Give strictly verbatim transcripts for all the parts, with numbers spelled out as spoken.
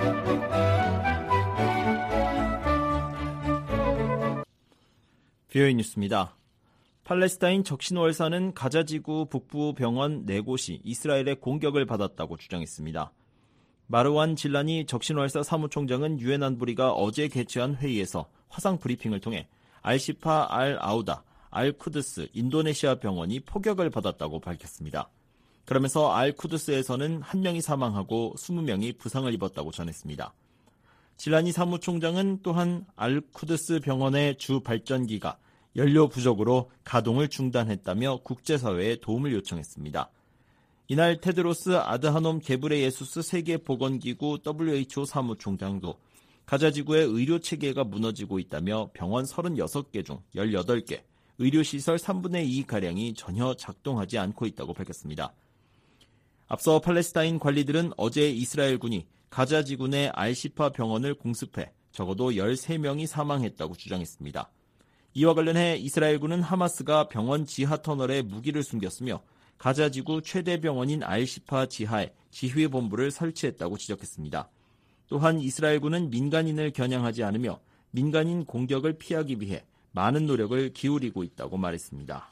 비오이 뉴스입니다. 팔레스타인 적신월사는 가자지구 북부 병원 네 곳이 이스라엘의 공격을 받았다고 주장했습니다. 마르완 질라니 적신월사 사무총장은 유엔 안보리가 어제 개최한 회의에서 화상 브리핑을 통해 알시파 알 아우다, 알 쿠드스 인도네시아 병원이 포격을 받았다고 밝혔습니다. 그러면서 알 쿠드스에서는 한 명이 사망하고 이십 명이 부상을 입었다고 전했습니다. 질라니 사무총장은 또한 알 쿠드스 병원의 주 발전기가 연료 부족으로 가동을 중단했다며 국제사회에 도움을 요청했습니다. 이날 테드로스 아드하놈 게브레예수스 세계보건기구 더블유에이치오 사무총장도 가자지구의 의료체계가 무너지고 있다며 병원 서른여섯 개 중 열여덟 개, 의료시설 삼분의 이가량이 전혀 작동하지 않고 있다고 밝혔습니다. 앞서 팔레스타인 관리들은 어제 이스라엘군이 가자지구 내 알시파 병원을 공습해 적어도 열세 명이 사망했다고 주장했습니다. 이와 관련해 이스라엘군은 하마스가 병원 지하 터널에 무기를 숨겼으며 가자지구 최대 병원인 알시파 지하에 지휘본부를 설치했다고 지적했습니다. 또한 이스라엘군은 민간인을 겨냥하지 않으며 민간인 공격을 피하기 위해 많은 노력을 기울이고 있다고 말했습니다.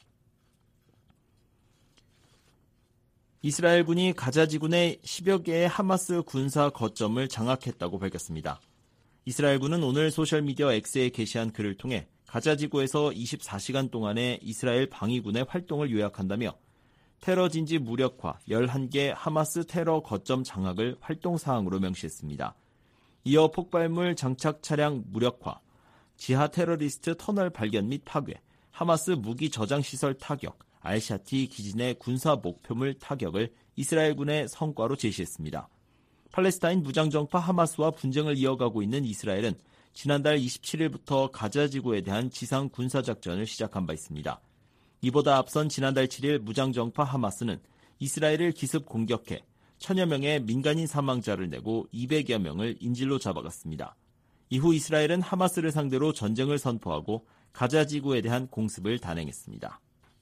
이스라엘군이 가자지구 내 십여 개의 하마스 군사 거점을 장악했다고 밝혔습니다. 이스라엘군은 오늘 소셜미디어 X에 게시한 글을 통해 가자지구에서 이십사 시간 동안의 이스라엘 방위군의 활동을 요약한다며 테러 진지 무력화, 열한 개 하마스 테러 거점 장악을 활동사항으로 명시했습니다. 이어 폭발물 장착 차량 무력화, 지하 테러리스트 터널 발견 및 파괴, 하마스 무기 저장 시설 타격, 알샤티 기지 내 군사 목표물 타격을 이스라엘군의 성과로 제시했습니다. 팔레스타인 무장정파 하마스와 분쟁을 이어가고 있는 이스라엘은 지난달 이십칠일부터 가자지구에 대한 지상 군사작전을 시작한 바 있습니다. 이보다 앞선 지난달 칠일 무장정파 하마스는 이스라엘을 기습 공격해 천여 명의 민간인 사망자를 내고 이백여 명을 인질로 잡아갔습니다. 이후 이스라엘은 하마스를 상대로 전쟁을 선포하고 가자지구에 대한 공습을 단행했습니다.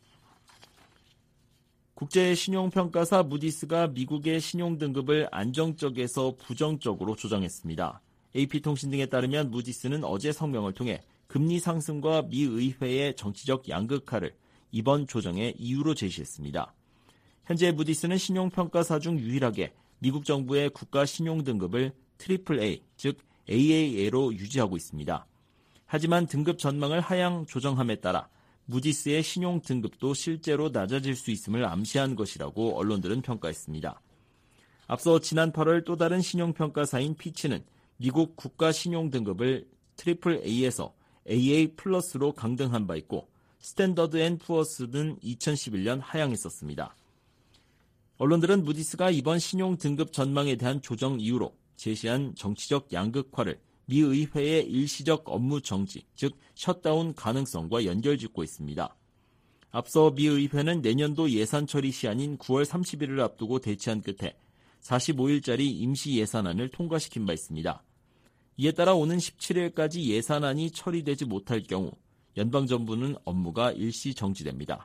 국제신용평가사 무디스가 미국의 신용등급을 안정적에서 부정적으로 조정했습니다. 에이피통신 등에 따르면 무디스는 어제 성명을 통해 금리 상승과 미 의회의 정치적 양극화를 이번 조정의 이유로 제시했습니다. 현재 무디스는 신용평가사 중 유일하게 미국 정부의 국가 신용등급을 트리플 에이, 즉 에이에이에이로 유지하고 있습니다. 하지만 등급 전망을 하향 조정함에 따라 무디스의 신용등급도 실제로 낮아질 수 있음을 암시한 것이라고 언론들은 평가했습니다. 앞서 지난 팔월 또 다른 신용평가사인 피치는 미국 국가 신용등급을 트리플 에이에서 에이에이 플러스로 강등한 바 있고 스탠더드 앤 푸어스는 이천십일년 하향했었습니다. 언론들은 무디스가 이번 신용등급 전망에 대한 조정 이유로 제시한 정치적 양극화를 미 의회의 일시적 업무 정지, 즉 셧다운 가능성과 연결짓고 있습니다. 앞서 미 의회는 내년도 예산 처리 시한인 구월 삼십일을 앞두고 대치한 끝에 사십오일짜리 임시 예산안을 통과시킨 바 있습니다. 이에 따라 오는 십칠일까지 예산안이 처리되지 못할 경우 연방정부는 업무가 일시 정지됩니다.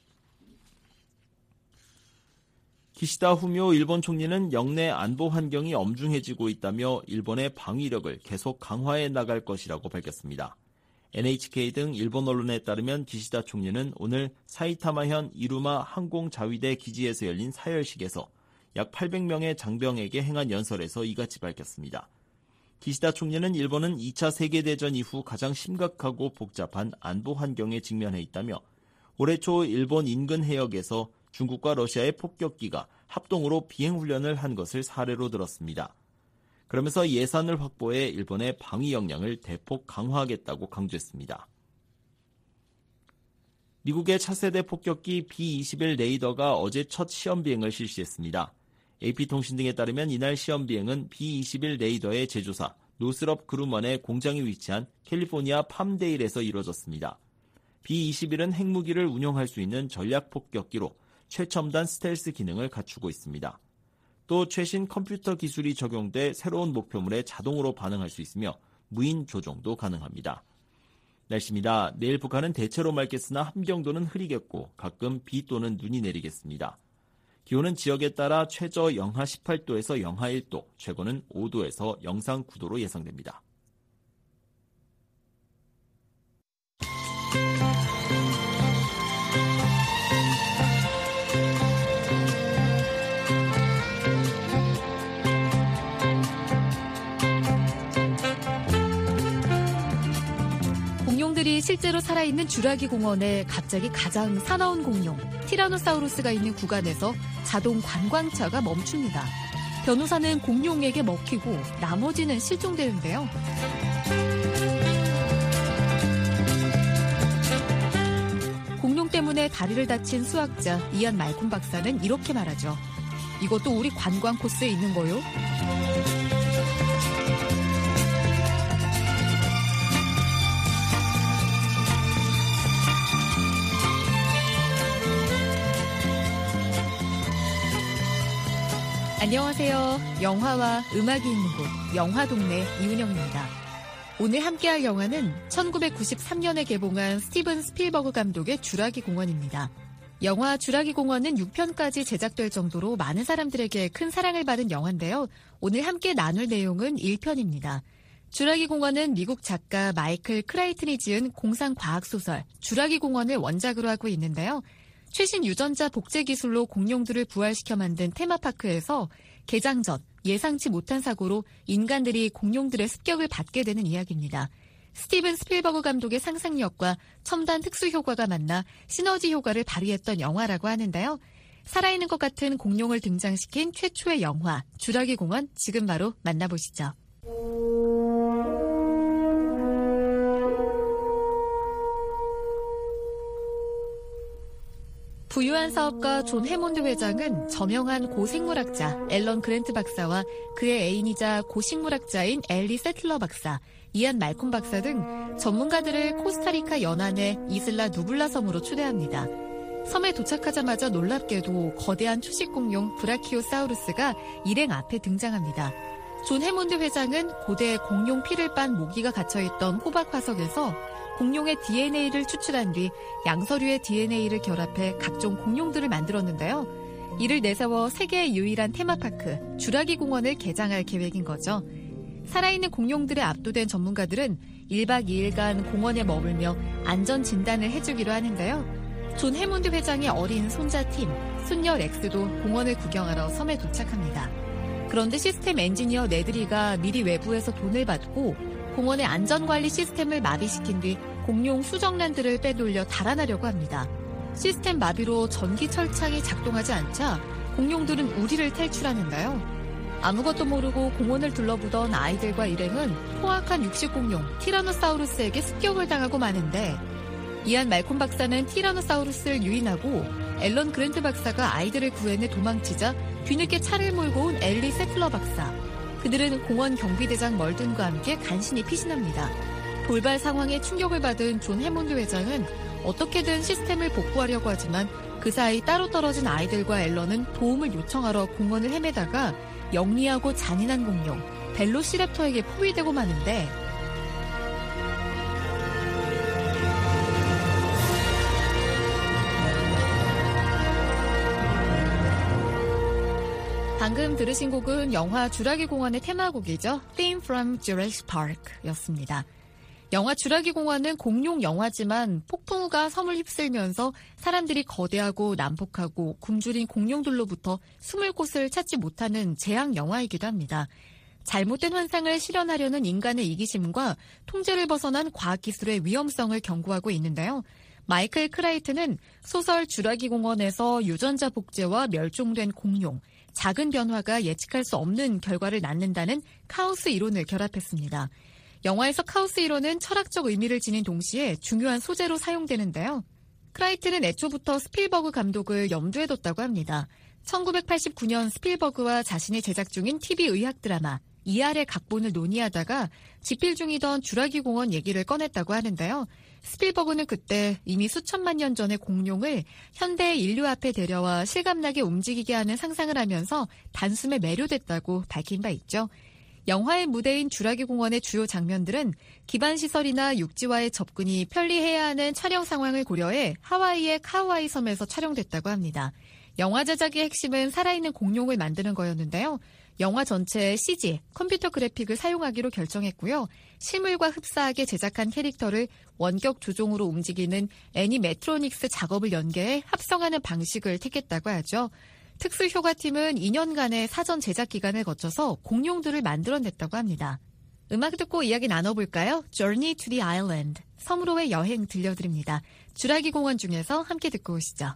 기시다 후미오 일본 총리는 영내 안보 환경이 엄중해지고 있다며 일본의 방위력을 계속 강화해 나갈 것이라고 밝혔습니다. 엔에이치케이 등 일본 언론에 따르면 기시다 총리는 오늘 사이타마현 이루마 항공자위대 기지에서 열린 사열식에서 약 팔백 명의 장병에게 행한 연설에서 이같이 밝혔습니다. 기시다 총리는 일본은 이 차 세계대전 이후 가장 심각하고 복잡한 안보 환경에 직면해 있다며 올해 초 일본 인근 해역에서 중국과 러시아의 폭격기가 합동으로 비행훈련을 한 것을 사례로 들었습니다. 그러면서 예산을 확보해 일본의 방위 역량을 대폭 강화하겠다고 강조했습니다. 미국의 차세대 폭격기 비 이십일 레이더가 어제 첫 시험 비행을 실시했습니다. 에이피통신 등에 따르면 이날 시험 비행은 비 이십일 레이더의 제조사 노스럽 그루먼의 공장이 위치한 캘리포니아 팜데일에서 이루어졌습니다. 비 이십일은 핵무기를 운용할 수 있는 전략 폭격기로 최첨단 스텔스 기능을 갖추고 있습니다. 또 최신 컴퓨터 기술이 적용돼 새로운 목표물에 자동으로 반응할 수 있으며 무인 조종도 가능합니다. 날씨입니다. 내일 북한은 대체로 맑겠으나 함경도는 흐리겠고 가끔 비 또는 눈이 내리겠습니다. 기온은 지역에 따라 최저 영하 십팔 도에서 영하 일 도, 최고는 오 도에서 영상 구 도로 예상됩니다. 공룡들이 실제로 살아있는 주라기 공원에 갑자기 가장 사나운 공룡 티라노사우루스가 있는 구간에서 자동 관광차가 멈춥니다. 변호사는 공룡에게 먹히고 나머지는 실종되는데요. 공룡 때문에 다리를 다친 수학자 이안 말콤 박사는 이렇게 말하죠. 이것도 우리 관광 코스에 있는 거요? 안녕하세요. 영화와 음악이 있는 곳 영화동네 이은영입니다. 오늘 함께할 영화는 천구백구십삼 년에 개봉한 스티븐 스필버그 감독의 주라기 공원입니다. 영화 주라기 공원은 육 편까지 제작될 정도로 많은 사람들에게 큰 사랑을 받은 영화인데요. 오늘 함께 나눌 내용은 일 편입니다. 주라기 공원은 미국 작가 마이클 크라이튼이 지은 공상과학소설 주라기 공원을 원작으로 하고 있는데요. 최신 유전자 복제 기술로 공룡들을 부활시켜 만든 테마파크에서 개장 전 예상치 못한 사고로 인간들이 공룡들의 습격을 받게 되는 이야기입니다. 스티븐 스필버그 감독의 상상력과 첨단 특수 효과가 만나 시너지 효과를 발휘했던 영화라고 하는데요. 살아있는 것 같은 공룡을 등장시킨 최초의 영화 주라기 공원 지금 바로 만나보시죠. 부유한 사업가 존 해몬드 회장은 저명한 고생물학자 앨런 그랜트 박사와 그의 애인이자 고식물학자인 엘리 세틀러 박사, 이안 말콤 박사 등 전문가들을 코스타리카 연안의 이슬라 누블라 섬으로 초대합니다. 섬에 도착하자마자 놀랍게도 거대한 초식공룡 브라키오사우루스가 일행 앞에 등장합니다. 존 해몬드 회장은 고대 공룡 피를 빤 모기가 갇혀있던 호박 화석에서 공룡의 디엔에이를 추출한 뒤 양서류의 디엔에이를 결합해 각종 공룡들을 만들었는데요. 이를 내세워 세계의 유일한 테마파크 주라기 공원을 개장할 계획인 거죠. 살아있는 공룡들에 압도된 전문가들은 일 박 이 일간 공원에 머물며 안전 진단을 해주기로 하는데요. 존 해몬드 회장의 어린 손자 팀, 손녀 렉스도 공원을 구경하러 섬에 도착합니다. 그런데 시스템 엔지니어 네드리가 미리 외부에서 돈을 받고 공원의 안전관리 시스템을 마비시킨 뒤 공룡 수정란들을 빼돌려 달아나려고 합니다. 시스템 마비로 전기 철창이 작동하지 않자 공룡들은 우리를 탈출하는데요. 아무것도 모르고 공원을 둘러보던 아이들과 일행은 포악한 육식공룡 티라노사우루스에게 습격을 당하고 마는데 이안 말콤 박사는 티라노사우루스를 유인하고 앨런 그랜트 박사가 아이들을 구해내 도망치자 뒤늦게 차를 몰고 온 엘리 세틀러 박사. 그들은 공원 경비대장 멀든과 함께 간신히 피신합니다. 돌발 상황에 충격을 받은 존 해몬드 회장은 어떻게든 시스템을 복구하려고 하지만 그 사이 따로 떨어진 아이들과 앨런은 도움을 요청하러 공원을 헤매다가 영리하고 잔인한 공룡 벨로시랩터에게 포위되고 마는데 방금 들으신 곡은 영화 주라기 공원의 테마곡이죠. Theme from Jurassic Park 였습니다. 영화 주라기 공원은 공룡 영화지만 폭풍우가 섬을 휩쓸면서 사람들이 거대하고 난폭하고 굶주린 공룡들로부터 숨을 곳을 찾지 못하는 재앙 영화이기도 합니다. 잘못된 환상을 실현하려는 인간의 이기심과 통제를 벗어난 과학기술의 위험성을 경고하고 있는데요. 마이클 크라이튼은 소설 주라기 공원에서 유전자 복제와 멸종된 공룡, 작은 변화가 예측할 수 없는 결과를 낳는다는 카오스 이론을 결합했습니다. 영화에서 카오스 이론은 철학적 의미를 지닌 동시에 중요한 소재로 사용되는데요. 크라이튼은 애초부터 스필버그 감독을 염두에 뒀다고 합니다. 천구백팔십구 년 스필버그와 자신이 제작 중인 티비 의학 드라마 이알의 각본을 논의하다가 집필 중이던 주라기 공원 얘기를 꺼냈다고 하는데요. 스필버그는 그때 이미 수천만 년 전의 공룡을 현대의 인류 앞에 데려와 실감나게 움직이게 하는 상상을 하면서 단숨에 매료됐다고 밝힌 바 있죠. 영화의 무대인 주라기 공원의 주요 장면들은 기반시설이나 육지와의 접근이 편리해야 하는 촬영 상황을 고려해 하와이의 카우아이 섬에서 촬영됐다고 합니다. 영화 제작의 핵심은 살아있는 공룡을 만드는 거였는데요. 영화 전체에 씨지, 컴퓨터 그래픽을 사용하기로 결정했고요. 실물과 흡사하게 제작한 캐릭터를 원격 조종으로 움직이는 애니메트로닉스 작업을 연계해 합성하는 방식을 택했다고 하죠. 특수효과팀은 이 년간의 사전 제작 기간을 거쳐서 공룡들을 만들어냈다고 합니다. 음악 듣고 이야기 나눠볼까요? Journey to the Island, 섬으로의 여행 들려드립니다. 주라기 공원 중에서 함께 듣고 오시죠.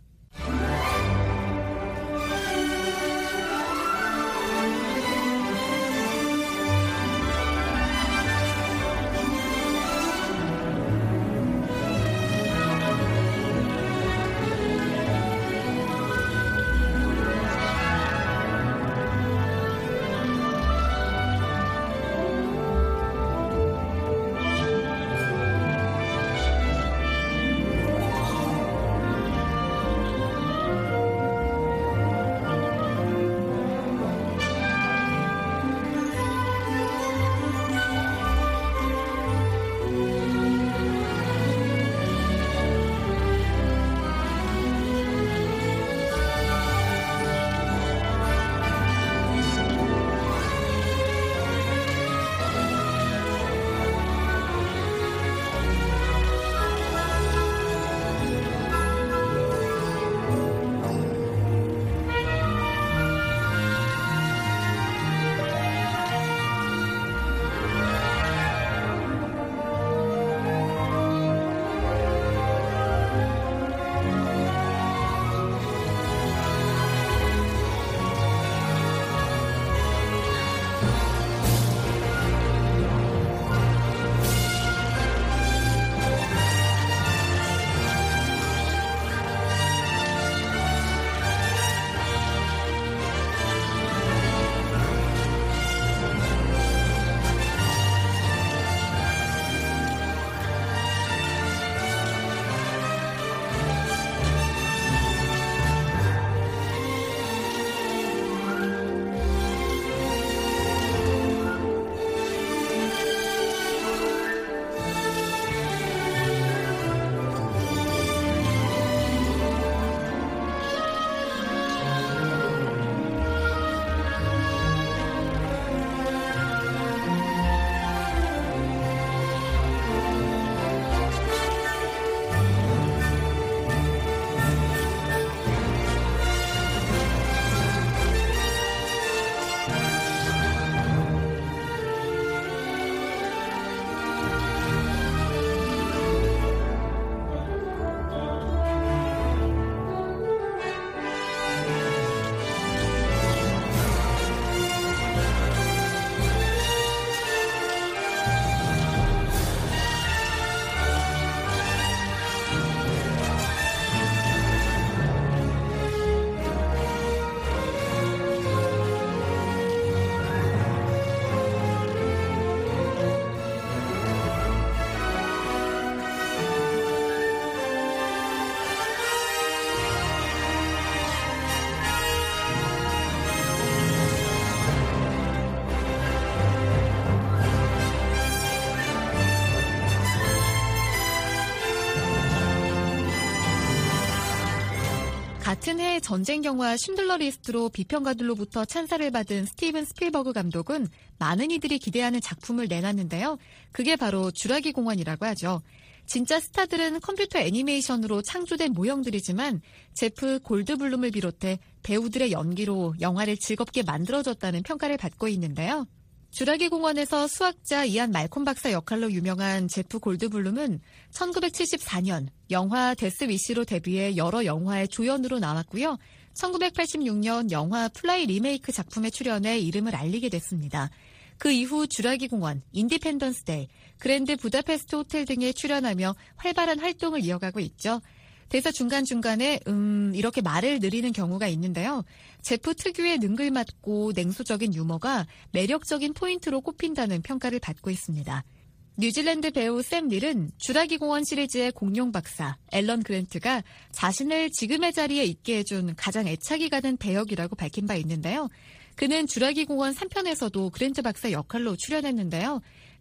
같은 해 전쟁 영화 쉰들러 리스트로 비평가들로부터 찬사를 받은 스티븐 스필버그 감독은 많은 이들이 기대하는 작품을 내놨는데요. 그게 바로 주라기 공원이라고 하죠. 진짜 스타들은 컴퓨터 애니메이션으로 창조된 모형들이지만 제프 골드블룸을 비롯해 배우들의 연기로 영화를 즐겁게 만들어줬다는 평가를 받고 있는데요. 주라기 공원에서 수학자 이안 말콤 박사 역할로 유명한 제프 골드블룸은 천구백칠십사 년 영화 데스 위시로 데뷔해 여러 영화의 조연으로 나왔고요. 천구백팔십육 년 영화 플라이 리메이크 작품에 출연해 이름을 알리게 됐습니다. 그 이후 주라기 공원, 인디펜던스 데이, 그랜드 부다페스트 호텔 등에 출연하며 활발한 활동을 이어가고 있죠. 대사 중간중간에 음 이렇게 말을 늘리는 경우가 있는데요. 제프 특유의 능글맞고 냉소적인 유머가 매력적인 포인트로 꼽힌다는 평가를 받고 있습니다. 뉴질랜드 배우 샘 릴은 주라기 공원 시리즈의 공룡 박사 앨런 그랜트가 자신을 지금의 자리에 있게 해준 가장 애착이 가는 배역이라고 밝힌 바 있는데요. 그는 주라기 공원 삼 편에서도 그랜트 박사 역할로 출연했는데요.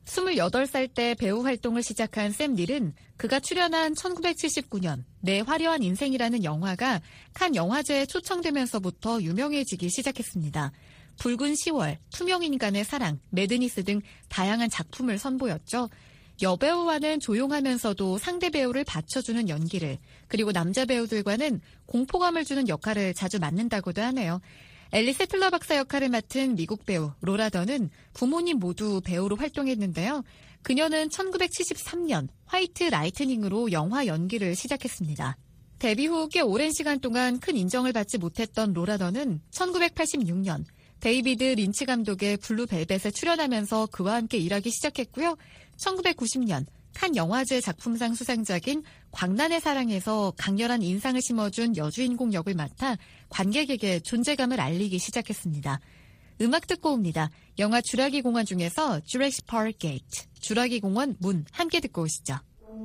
스물여덟 살 때 배우 활동을 시작한 샘 닐은 그가 출연한 천구백칠십구 년 내 화려한 인생이라는 영화가 칸 영화제에 초청되면서부터 유명해지기 시작했습니다. 붉은 시월, 투명인간의 사랑, 매드니스 등 다양한 작품을 선보였죠. 여배우와는 조용하면서도 상대 배우를 받쳐주는 연기를, 그리고 남자 배우들과는 공포감을 주는 역할을 자주 맡는다고도 하네요. 앨리 세틀러 박사 역할을 맡은 미국 배우 로라 던은 부모님 모두 배우로 활동했는데요. 그녀는 천구백칠십삼 년 화이트 라이트닝으로 영화 연기를 시작했습니다. 데뷔 후 꽤 오랜 시간 동안 큰 인정을 받지 못했던 로라 던은 천구백팔십육 년 데이비드 린치 감독의 블루벨벳에 출연하면서 그와 함께 일하기 시작했고요. 천구백구십 년 칸 영화제 작품상 수상작인 광란의 사랑에서 강렬한 인상을 심어준 여주인공 역을 맡아 관객에게 존재감을 알리기 시작했습니다. 음악 듣고 옵니다. 영화 주라기 공원 중에서 주래식 파크 게이트, 주라기 공원 문 함께 듣고 오시죠.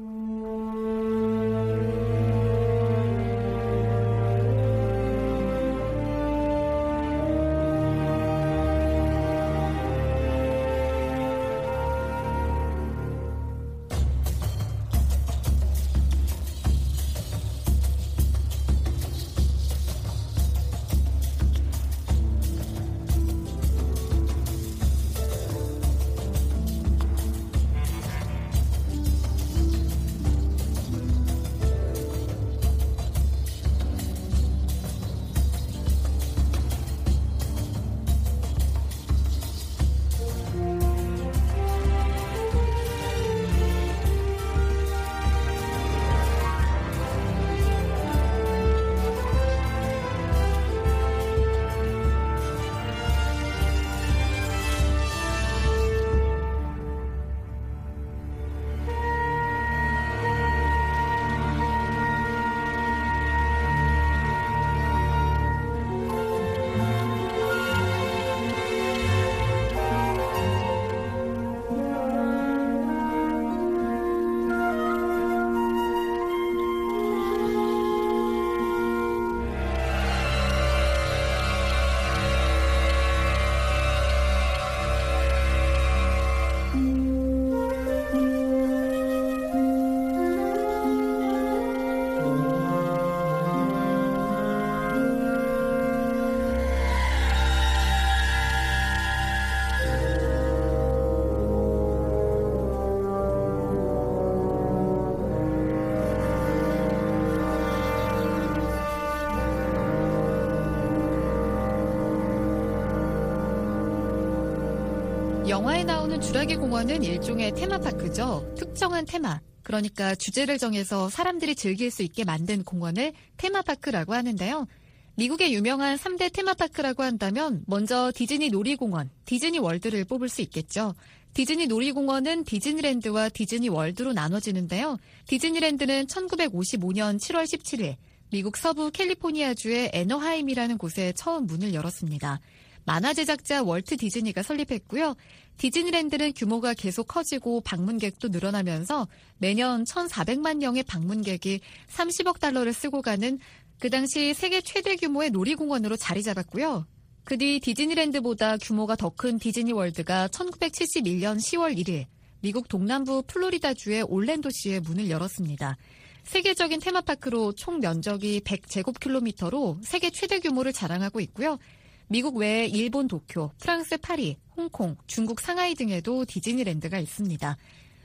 영화에 나오는 주라기 공원은 일종의 테마파크죠. 특정한 테마, 그러니까 주제를 정해서 사람들이 즐길 수 있게 만든 공원을 테마파크라고 하는데요. 미국의 유명한 삼 대 테마파크라고 한다면 먼저 디즈니 놀이공원, 디즈니 월드를 뽑을 수 있겠죠. 디즈니 놀이공원은 디즈니랜드와 디즈니 월드로 나눠지는데요. 디즈니랜드는 천구백오십오 년 칠월 십칠일 미국 서부 캘리포니아주의 애너하임이라는 곳에 처음 문을 열었습니다. 만화 제작자 월트 디즈니가 설립했고요. 디즈니랜드는 규모가 계속 커지고 방문객도 늘어나면서 매년 천사백만 명의 방문객이 삼십억 달러를 쓰고 가는 그 당시 세계 최대 규모의 놀이공원으로 자리 잡았고요. 그 뒤 디즈니랜드보다 규모가 더 큰 디즈니월드가 천구백칠십일 년 시월 일일 미국 동남부 플로리다주의 올랜도시에 문을 열었습니다. 세계적인 테마파크로 총 면적이 백 제곱킬로미터로 세계 최대 규모를 자랑하고 있고요. 미국 외에 일본 도쿄, 프랑스 파리, 홍콩, 중국 상하이 등에도 디즈니랜드가 있습니다.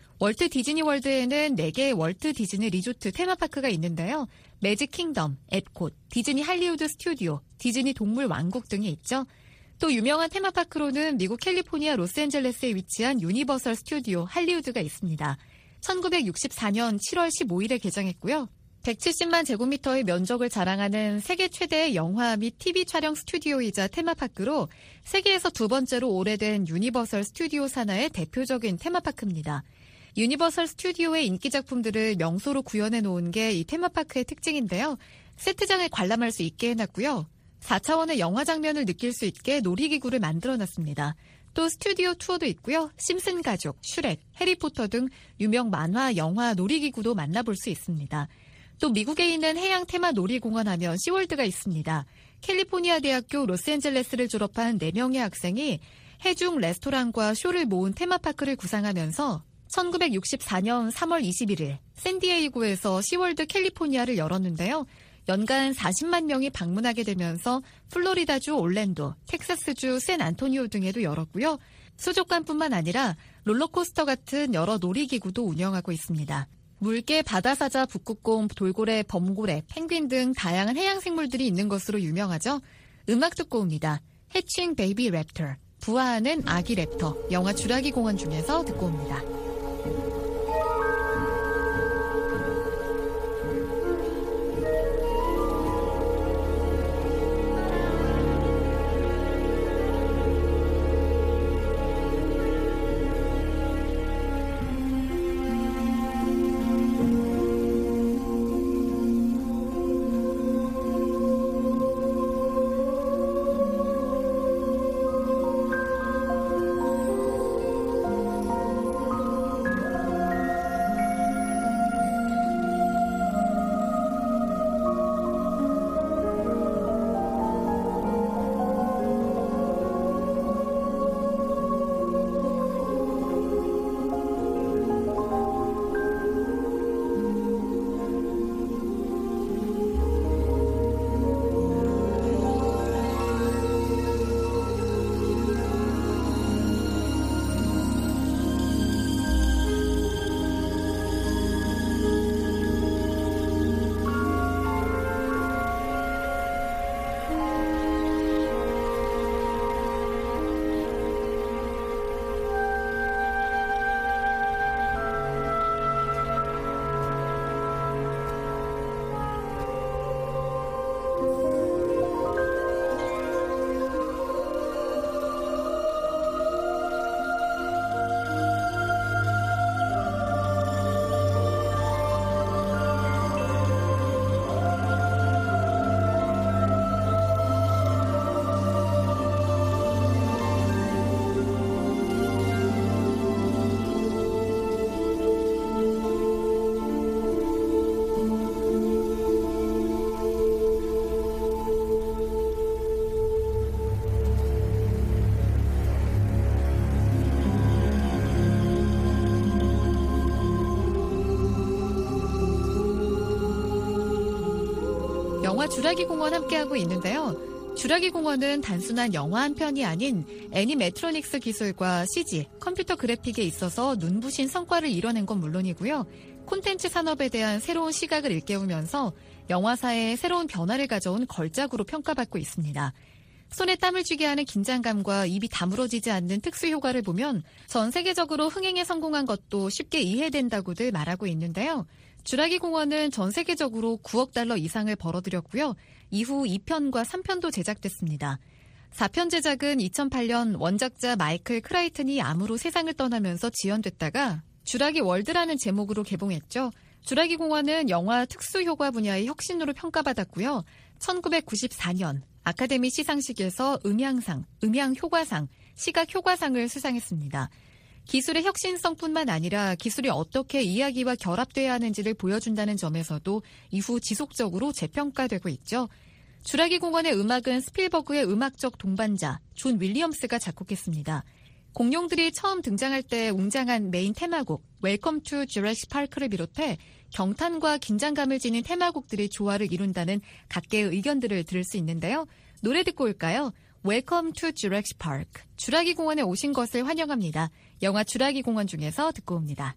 월트 디즈니월드에는 네 개의 월트 디즈니 리조트 테마파크가 있는데요. 매직 킹덤, 앳콧, 디즈니 할리우드 스튜디오, 디즈니 동물 왕국 등이 있죠. 또 유명한 테마파크로는 미국 캘리포니아 로스앤젤레스에 위치한 유니버설 스튜디오 할리우드가 있습니다. 천구백육십사 년 칠월 십오일에 개장했고요. 백칠십만 제곱미터의 면적을 자랑하는 세계 최대의 영화 및 티비 촬영 스튜디오이자 테마파크로 세계에서 두 번째로 오래된 유니버설 스튜디오 산하의 대표적인 테마파크입니다. 유니버설 스튜디오의 인기 작품들을 명소로 구현해 놓은 게 이 테마파크의 특징인데요. 세트장을 관람할 수 있게 해놨고요. 사 차원의 영화 장면을 느낄 수 있게 놀이기구를 만들어놨습니다. 또 스튜디오 투어도 있고요. 심슨 가족, 슈렉, 해리포터 등 유명 만화, 영화, 놀이기구도 만나볼 수 있습니다. 또 미국에 있는 해양 테마 놀이공원 하면 시월드가 있습니다. 캘리포니아 대학교 로스앤젤레스를 졸업한 네 명의 학생이 해중 레스토랑과 쇼를 모은 테마파크를 구상하면서 천구백육십사 년 삼월 이십일일 샌디에이고에서 시월드 캘리포니아를 열었는데요. 연간 사십만 명이 방문하게 되면서 플로리다주 올랜도, 텍사스주 샌안토니오 등에도 열었고요. 수족관뿐만 아니라 롤러코스터 같은 여러 놀이기구도 운영하고 있습니다. 물개, 바다사자, 북극곰, 돌고래, 범고래, 펭귄 등 다양한 해양생물들이 있는 것으로 유명하죠. 음악 듣고 옵니다. 해칭 베이비 랩터, 부화하는 아기 랩터, 영화 주라기 공원 중에서 듣고 옵니다. 영화 주라기 공원 함께하고 있는데요. 주라기 공원은 단순한 영화 한 편이 아닌 애니메트로닉스 기술과 씨지, 컴퓨터 그래픽에 있어서 눈부신 성과를 이뤄낸 건 물론이고요. 콘텐츠 산업에 대한 새로운 시각을 일깨우면서 영화사에 새로운 변화를 가져온 걸작으로 평가받고 있습니다. 손에 땀을 쥐게 하는 긴장감과 입이 다물어지지 않는 특수 효과를 보면 전 세계적으로 흥행에 성공한 것도 쉽게 이해된다고들 말하고 있는데요. 주라기 공원은 전 세계적으로 구억 달러 이상을 벌어들였고요. 이후 이 편과 삼 편도 제작됐습니다. 사 편 제작은 이천팔 년 원작자 마이클 크라이튼이 암으로 세상을 떠나면서 지연됐다가 주라기 월드라는 제목으로 개봉했죠. 주라기 공원은 영화 특수효과 분야의 혁신으로 평가받았고요. 천구백구십사 년 아카데미 시상식에서 음향상, 음향효과상, 시각효과상을 수상했습니다. 기술의 혁신성뿐만 아니라 기술이 어떻게 이야기와 결합돼야 하는지를 보여준다는 점에서도 이후 지속적으로 재평가되고 있죠. 주라기 공원의 음악은 스필버그의 음악적 동반자 존 윌리엄스가 작곡했습니다. 공룡들이 처음 등장할 때 웅장한 메인 테마곡 웰컴 투 주라식 파크를 비롯해 경탄과 긴장감을 지닌 테마곡들이 조화를 이룬다는 각계의 의견들을 들을 수 있는데요. 노래 듣고 올까요? 웰컴 투 주라식 파크. 주라기 공원에 오신 것을 환영합니다. 영화 주라기 공원 중에서 듣고 옵니다.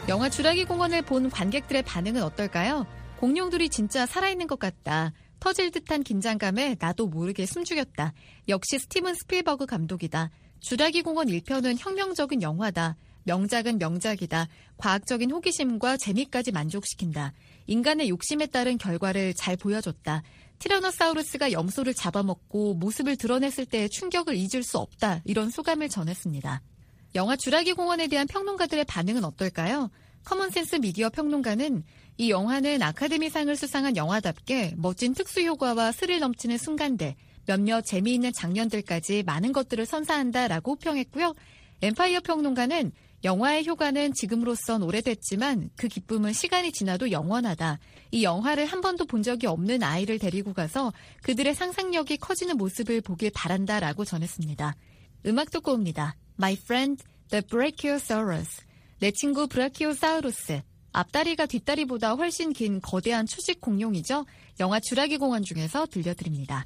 영화 주라기 공원을 본 관객들의 반응은 어떨까요? 공룡들이 진짜 살아있는 것 같다. 터질 듯한 긴장감에 나도 모르게 숨죽였다. 역시 스티븐 스필버그 감독이다. 주라기 공원 일 편은 혁명적인 영화다. 명작은 명작이다. 과학적인 호기심과 재미까지 만족시킨다. 인간의 욕심에 따른 결과를 잘 보여줬다. 티라노사우루스가 염소를 잡아먹고 모습을 드러냈을 때의 충격을 잊을 수 없다. 이런 소감을 전했습니다. 영화 주라기 공원에 대한 평론가들의 반응은 어떨까요? 커먼센스 미디어 평론가는 이 영화는 아카데미상을 수상한 영화답게 멋진 특수효과와 스릴 넘치는 순간들, 몇몇 재미있는 장면들까지 많은 것들을 선사한다라고 평했고요. 엠파이어 평론가는 영화의 효과는 지금으로선 오래됐지만 그 기쁨은 시간이 지나도 영원하다. 이 영화를 한 번도 본 적이 없는 아이를 데리고 가서 그들의 상상력이 커지는 모습을 보길 바란다라고 전했습니다. 음악 듣고 옵니다. My friend, the Brachiosaurus. 내 친구 브라키오사우루스. 앞다리가 뒷다리보다 훨씬 긴 거대한 초식 공룡이죠. 영화 주라기 공원 중에서 들려드립니다.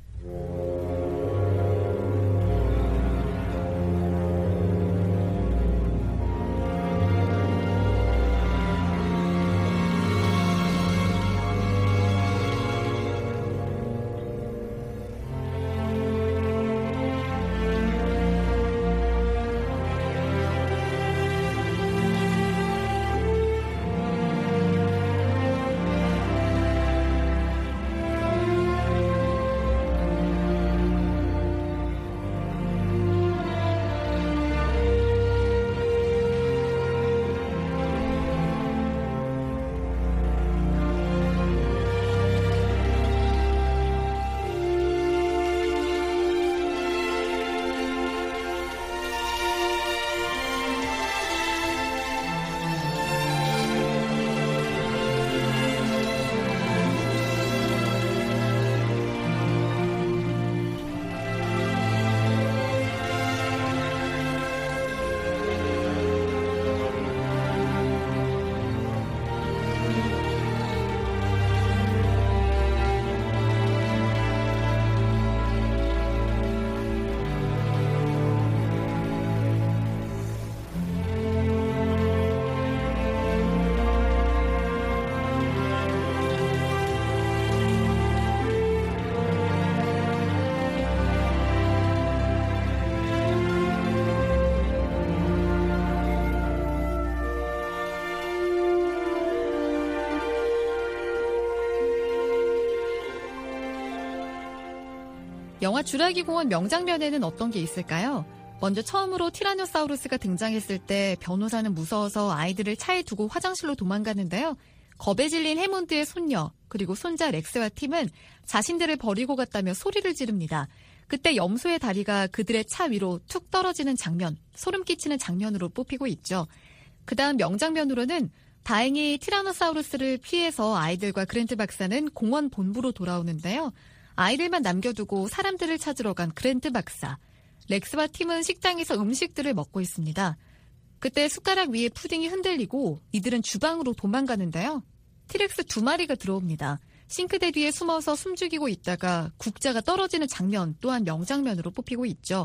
영화 주라기 공원 명장면에는 어떤 게 있을까요? 먼저 처음으로 티라노사우루스가 등장했을 때 변호사는 무서워서 아이들을 차에 두고 화장실로 도망가는데요. 겁에 질린 해몬드의 손녀 그리고 손자 렉스와 팀은 자신들을 버리고 갔다며 소리를 지릅니다. 그때 염소의 다리가 그들의 차 위로 툭 떨어지는 장면, 소름 끼치는 장면으로 뽑히고 있죠. 그 다음 명장면으로는 다행히 티라노사우루스를 피해서 아이들과 그랜트 박사는 공원 본부로 돌아오는데요. 아이들만 남겨두고 사람들을 찾으러 간 그랜트 박사. 렉스와 팀은 식당에서 음식들을 먹고 있습니다. 그때 숟가락 위에 푸딩이 흔들리고 이들은 주방으로 도망가는데요. 티렉스 두 마리가 들어옵니다. 싱크대 뒤에 숨어서 숨죽이고 있다가 국자가 떨어지는 장면 또한 명장면으로 뽑히고 있죠.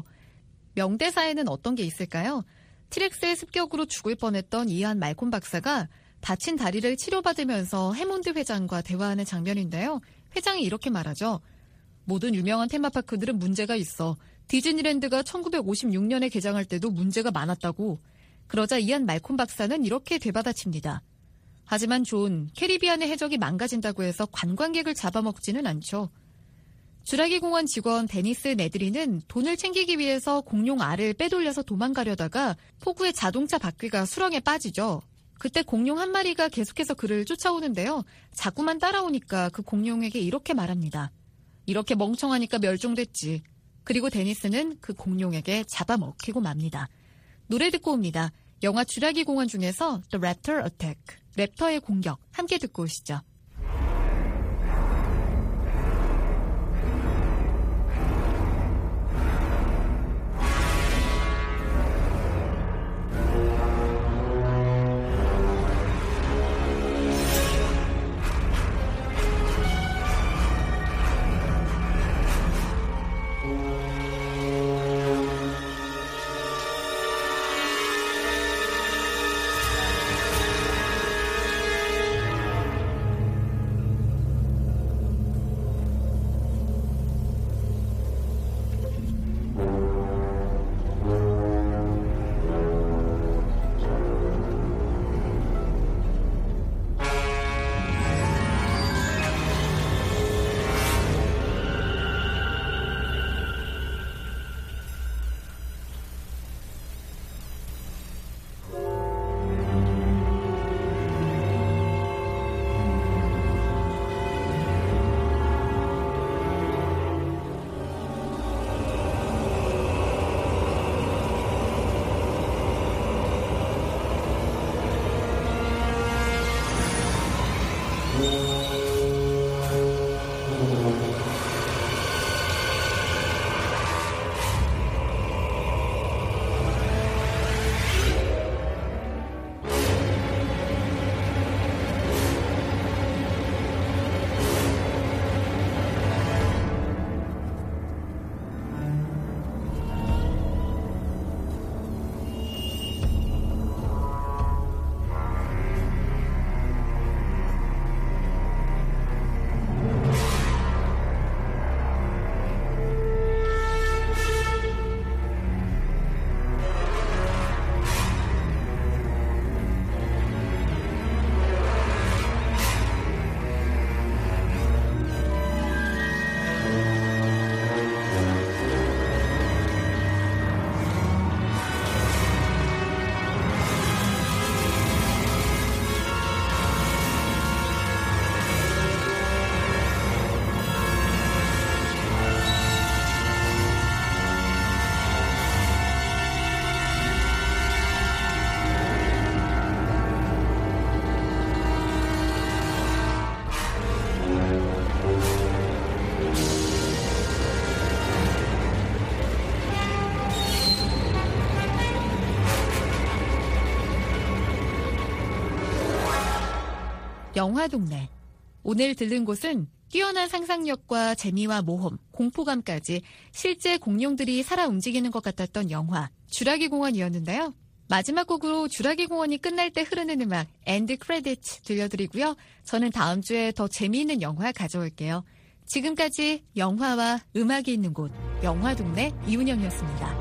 명대사에는 어떤 게 있을까요? 티렉스의 습격으로 죽을 뻔했던 이안 말콤 박사가 다친 다리를 치료받으면서 해몬드 회장과 대화하는 장면인데요. 회장이 이렇게 말하죠. 모든 유명한 테마파크들은 문제가 있어. 디즈니랜드가 천구백오십육 년에 개장할 때도 문제가 많았다고. 그러자 이안 말콤 박사는 이렇게 되받아칩니다. 하지만 존, 캐리비안의 해적이 망가진다고 해서 관광객을 잡아먹지는 않죠. 주라기 공원 직원 데니스 네드리는 돈을 챙기기 위해서 공룡 알을 빼돌려서 도망가려다가 폭우에 자동차 바퀴가 수렁에 빠지죠. 그때 공룡 한 마리가 계속해서 그를 쫓아오는데요. 자꾸만 따라오니까 그 공룡에게 이렇게 말합니다. 이렇게 멍청하니까 멸종됐지. 그리고 데니스는 그 공룡에게 잡아먹히고 맙니다. 노래 듣고 옵니다. 영화 주라기 공원 중에서 The Raptor Attack, 랩터의 공격, 함께 듣고 오시죠. 영화동네. 오늘 들른 곳은 뛰어난 상상력과 재미와 모험, 공포감까지 실제 공룡들이 살아 움직이는 것 같았던 영화 주라기 공원이었는데요. 마지막 곡으로 주라기 공원이 끝날 때 흐르는 음악 엔드 크레딧 들려드리고요. 저는 다음 주에 더 재미있는 영화 가져올게요. 지금까지 영화와 음악이 있는 곳 영화동네 이은영이었습니다.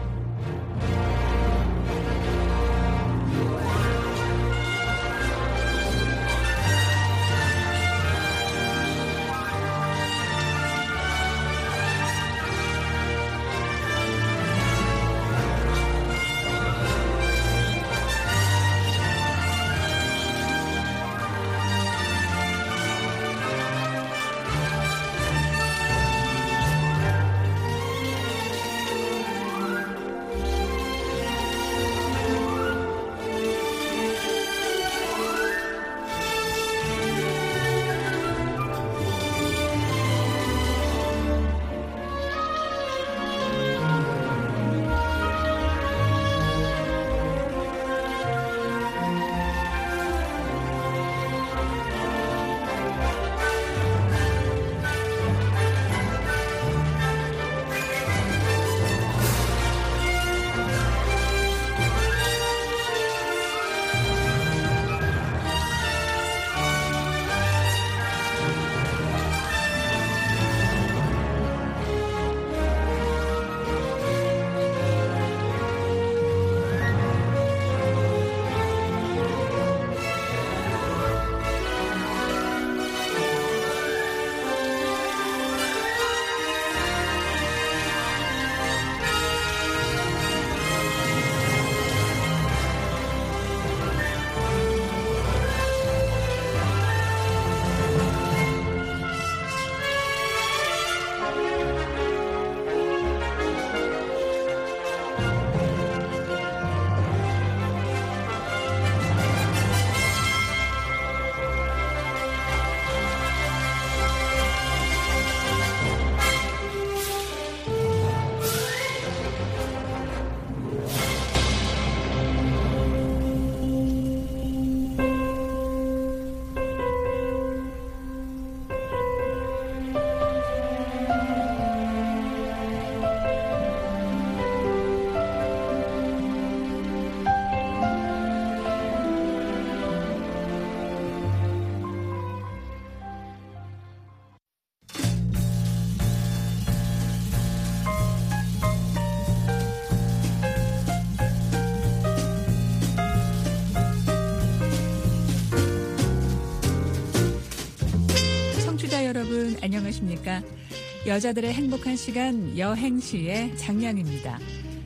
여러분 안녕하십니까? 여자들의 행복한 시간 여행시의 장량입니다.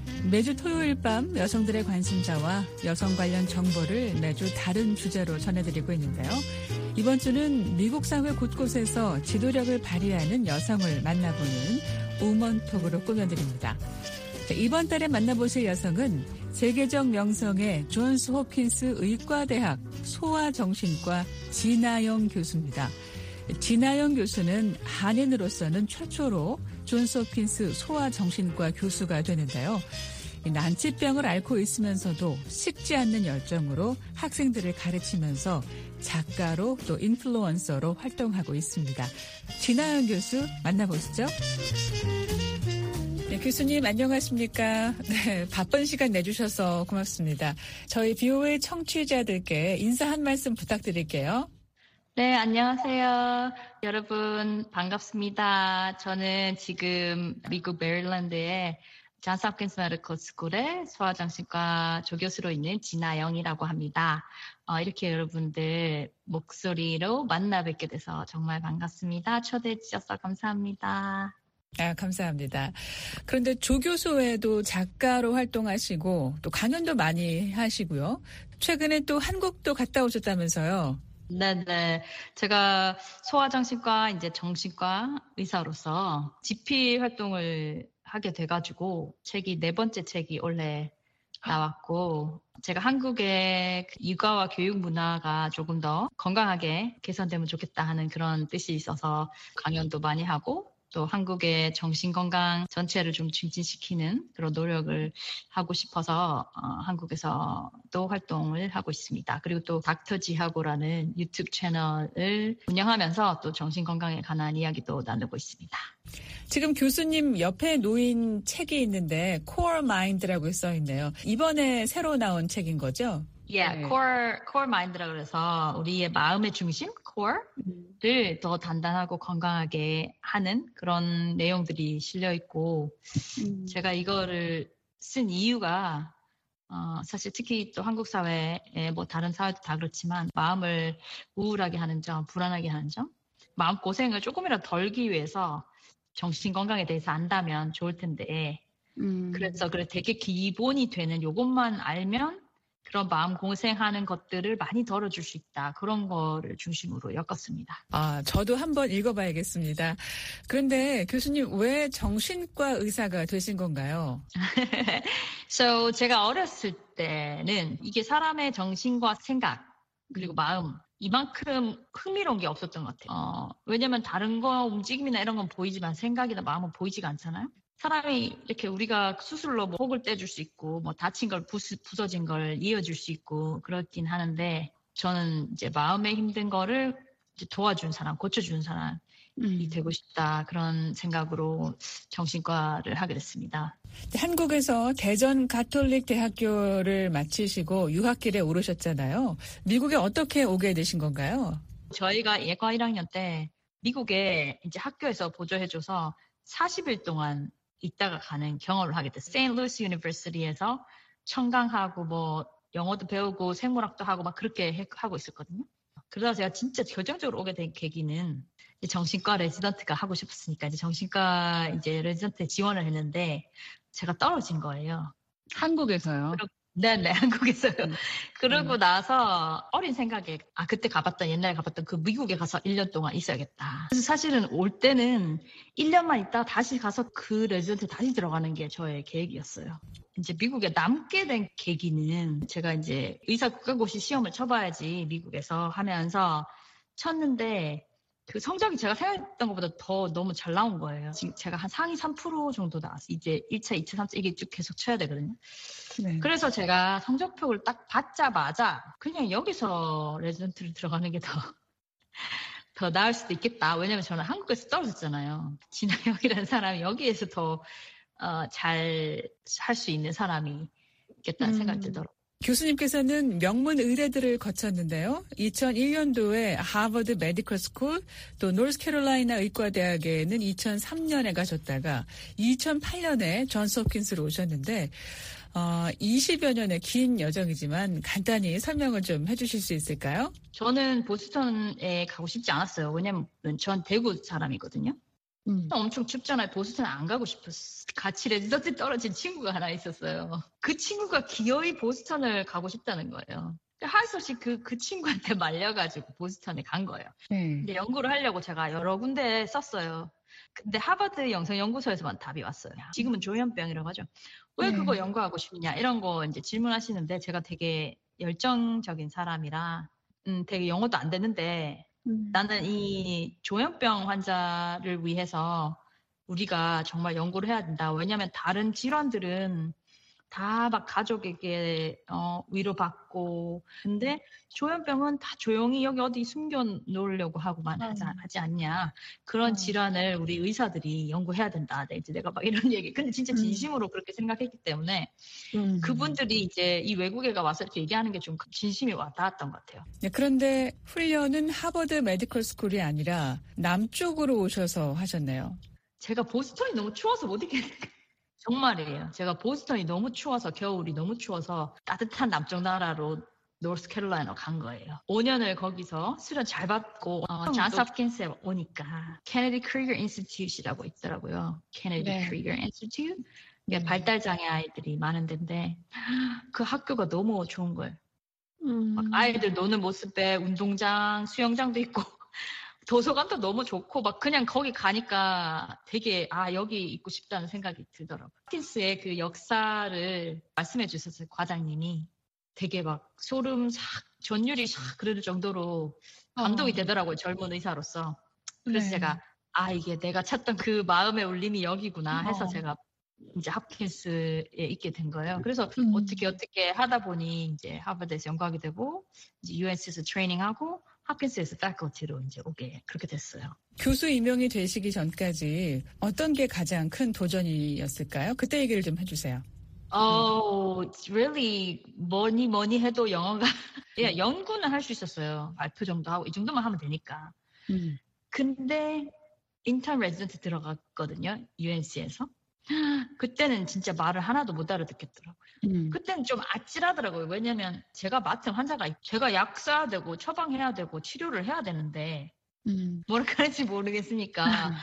매주 토요일 밤 여성들의 관심사와 여성 관련 정보를 매주 다른 주제로 전해드리고 있는데요. 이번 주는 미국 사회 곳곳에서 지도력을 발휘하는 여성을 만나보는 우먼톡으로 꾸며드립니다. 이번 달에 만나보실 여성은 세계적 명성의 존스 홉킨스 의과대학 소아정신과 진아영 교수입니다. 진아영 교수는 한인으로서는 최초로 존스 홉킨스 소아정신과 교수가 되는데요. 난치병을 앓고 있으면서도 식지 않는 열정으로 학생들을 가르치면서 작가로 또 인플루언서로 활동하고 있습니다. 진아영 교수 만나보시죠. 네, 교수님 안녕하십니까? 네, 바쁜 시간 내주셔서 고맙습니다. 저희 비오에이 청취자들께 인사 한 말씀 부탁드릴게요. 네, 안녕하세요. 여러분 반갑습니다. 저는 지금 미국 메릴랜드의 존스 홉킨스 메디컬 스쿨의 소아정신과 조교수로 있는 진아영이라고 합니다. 어, 이렇게 여러분들 목소리로 만나 뵙게 돼서 정말 반갑습니다. 초대해 주셔서 감사합니다. 아, 감사합니다. 그런데 조교수 외에도 작가로 활동하시고 또 강연도 많이 하시고요. 최근에 또 한국도 갔다 오셨다면서요. 네네. 제가 소아정신과 이제 정신과 의사로서 지피 활동을 하게 돼가지고 책이 네 번째 책이 올해 나왔고 제가 한국의 육아와 교육 문화가 조금 더 건강하게 개선되면 좋겠다 하는 그런 뜻이 있어서 강연도 많이 하고 또 한국의 정신건강 전체를 좀 증진시키는 그런 노력을 하고 싶어서 어, 한국에서 또 활동을 하고 있습니다. 그리고 또 닥터지하고라는 유튜브 채널을 운영하면서 또 정신건강에 관한 이야기도 나누고 있습니다. 지금 교수님 옆에 놓인 책이 있는데 Core Mind라고 써있네요. 이번에 새로 나온 책인 거죠? 예, yeah, 네. core, core mind라고 해서 우리의 마음의 중심, core를 더 단단하고 건강하게 하는 그런 내용들이 실려 있고, 음. 제가 이거를 쓴 이유가, 어, 사실 특히 또 한국 사회에 뭐 다른 사회도 다 그렇지만 마음을 우울하게 하는 점, 불안하게 하는 점, 마음 고생을 조금이라도 덜기 위해서 정신 건강에 대해서 안다면 좋을 텐데, 음. 그래서 그래 되게 기본이 되는 요것만 알면 그런 마음 고생하는 것들을 많이 덜어줄 수 있다. 그런 거를 중심으로 엮었습니다. 아, 저도 한번 읽어봐야겠습니다. 그런데 교수님 왜 정신과 의사가 되신 건가요? so, 제가 어렸을 때는 이게 사람의 정신과 생각 그리고 마음 이만큼 흥미로운 게 없었던 것 같아요. 어, 왜냐면 다른 거 움직임이나 이런 건 보이지만 생각이나 마음은 보이지가 않잖아요. 사람이 이렇게 우리가 수술로 뭐 혹을 떼줄 수 있고 뭐 다친 걸 부수, 부서진 걸 이어줄 수 있고 그렇긴 하는데 저는 이제 마음에 힘든 거를 이제 도와준 사람, 고쳐주는 사람이 음. 되고 싶다 그런 생각으로 정신과를 하게 됐습니다. 한국에서 대전 가톨릭 대학교를 마치시고 유학길에 오르셨잖아요. 미국에 어떻게 오게 되신 건가요? 저희가 예과 일 학년 때 미국에 이제 학교에서 보조해줘서 사십 일 동안 있다가 가는 경험을 하게 됐어요. 세인트루이스 유니버시티에서 청강하고 뭐 영어도 배우고 생물학도 하고 막 그렇게 해, 하고 있었거든요. 그러다 제가 진짜 결정적으로 오게 된 계기는 이제 정신과 레지던트가 하고 싶었으니까 이제 정신과 이제 레지던트에 지원을 했는데 제가 떨어진 거예요. 한국에서요? 네네, 한국에서요. 음. 그러고 음. 나서 어린 생각에, 아, 그때 가봤던, 옛날에 가봤던 그 미국에 가서 일 년 동안 있어야겠다. 그래서 사실은 올 때는 일 년만 있다가 다시 가서 그 레지던트 다시 들어가는 게 저의 계획이었어요. 이제 미국에 남게 된 계기는 제가 이제 의사 국가고시 시험을 쳐봐야지 미국에서 하면서 쳤는데 그 성적이 제가 생각했던 것보다 더 너무 잘 나온 거예요. 지금 제가 한 상위 삼 퍼센트 정도 나왔어요. 이제 일 차, 이 차, 삼 차 이게 쭉 계속 쳐야 되거든요. 네. 그래서 제가 성적표를 딱 받자마자 그냥 여기서 레지던트를 들어가는 게 더, 더 나을 수도 있겠다. 왜냐면 저는 한국에서 떨어졌잖아요. 진아영이라는 사람이 여기에서 더 어, 잘 할 수 있는 사람이 있겠다는 음. 생각이 들더라고요. 교수님께서는 명문 의대들을 거쳤는데요. 이천일 년도에 하버드 메디컬 스쿨 또 노스캐롤라이나 의과대학에는 이천삼 년에 가셨다가 이천팔 년에 존스 홉킨스로 오셨는데 어, 이십여 년의 긴 여정이지만 간단히 설명을 좀 해주실 수 있을까요? 저는 보스턴에 가고 싶지 않았어요. 왜냐면 전 대구 사람이거든요. 음. 엄청 춥잖아요. 보스턴 안 가고 싶었어. 같이 레지던트 떨어진 친구가 하나 있었어요. 그 친구가 기어이 보스턴을 가고 싶다는 거예요. 할 수 없이 그, 그 친구한테 말려가지고 보스턴에 간 거예요. 네. 근데 연구를 하려고 제가 여러 군데 썼어요. 근데 하버드 영성연구소에서만 답이 왔어요. 지금은 조현병이라고 하죠. 왜 그거 네. 연구하고 싶냐 이런 거 이제 질문하시는데 제가 되게 열정적인 사람이라 음, 되게 영어도 안 되는데 음. 나는 이 조현병 환자를 위해서 우리가 정말 연구를 해야 된다. 왜냐하면 다른 질환들은 다 막 가족에게 어, 위로받고 근데 조현병은 다 조용히 여기 어디 숨겨 놓으려고 하고만 하지, 하지 않냐. 그런 음. 질환을 우리 의사들이 연구해야 된다. 네, 이제 내가 막 이런 얘기. 근데 진짜 진심으로 음. 그렇게 생각했기 때문에 음. 그분들이 이제 이 외국에가 와서 이렇게 얘기하는 게 좀 진심이 와닿았던 것 같아요. 네, 그런데 훈련은 하버드 메디컬 스쿨이 아니라 남쪽으로 오셔서 하셨네요. 제가 보스턴이 너무 추워서 못 있겠어요. 정말이에요. 제가 보스턴이 너무 추워서 겨울이 너무 추워서 따뜻한 남쪽 나라로 노스캐롤라이나 간 거예요. 오 년을 거기서 수련 잘 받고 어, 존스 홉킨스에 오니까 케네디 크리거 인스티튜트라고 있더라고요. 케네디 네. 크리거 인스티튜트. 네. 발달장애 아이들이 많은 데인데 그 학교가 너무 좋은 거예요. 음. 막 아이들 노는 모습에 운동장, 수영장도 있고 도서관도 너무 좋고 막 그냥 거기 가니까 되게 아 여기 있고 싶다는 생각이 들더라고요. 홉킨스의 그 역사를 말씀해 주셨어요. 과장님이. 되게 막 소름 싹 전율이 싹 그럴 정도로 감동이 어. 되더라고요. 젊은 의사로서. 그래서 네. 제가 아 이게 내가 찾던 그 마음의 울림이 여기구나 해서 어. 제가 이제 홉킨스에 있게 된 거예요. 그래서 음. 어떻게 어떻게 하다 보니 이제 하버드에서 연구하게 되고 이제 유엔씨에서 트레이닝하고 홉킨스에서 패컬티로 이제 오게 그렇게 됐어요. 교수 임용이 되시기 전까지 어떤 게 가장 큰 도전이었을까요? 그때 얘기를 좀 해주세요. Oh, really 뭐니 뭐니 해도 영어가 그냥 연구는 할 수 있었어요. 발표 정도 하고 이 정도만 하면 되니까. 음. 근데 인턴 레지던트 들어갔거든요. 유엔씨에서. 그때는 진짜 말을 하나도 못 알아듣겠더라고요. 음. 그때는 좀 아찔하더라고요. 왜냐면 제가 맡은 환자가 제가 약 써야 되고 처방해야 되고 치료를 해야 되는데 음. 뭐라 그럴지 모르겠으니까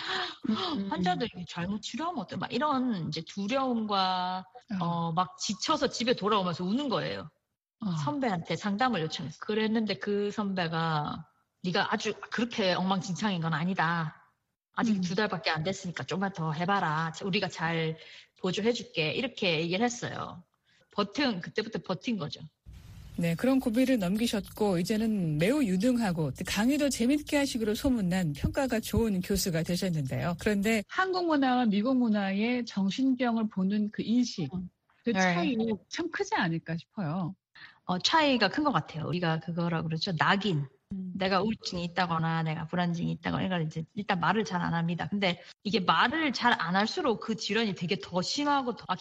음. 환자들이 잘못 치료하면 어때? 막 이런 이제 두려움과 어. 어, 막 지쳐서 집에 돌아오면서 우는 거예요. 어. 선배한테 상담을 요청했어요. 그랬는데 그 선배가 네가 아주 그렇게 엉망진창인 건 아니다. 아직 음. 두 달밖에 안 됐으니까 좀만 더 해봐라. 우리가 잘 보조해줄게. 이렇게 얘기를 했어요. 버튼, 그때부터 버틴 거죠. 네, 그런 고비를 넘기셨고 이제는 매우 유능하고 강의도 재밌게 하시기로 소문난 평가가 좋은 교수가 되셨는데요. 그런데 한국 문화와 미국 문화의 정신병을 보는 그 인식, 그 차이 네. 참 크지 않을까 싶어요. 어, 차이가 큰 것 같아요. 우리가 그거라 그러죠. 낙인. 음. 내가 우울증이 있다거나 내가 불안증이 있다거나 이걸 이제 일단 말을 잘 안 합니다. 근데 이게 말을 잘 안 할수록 그 질환이 되게 더 심하고 더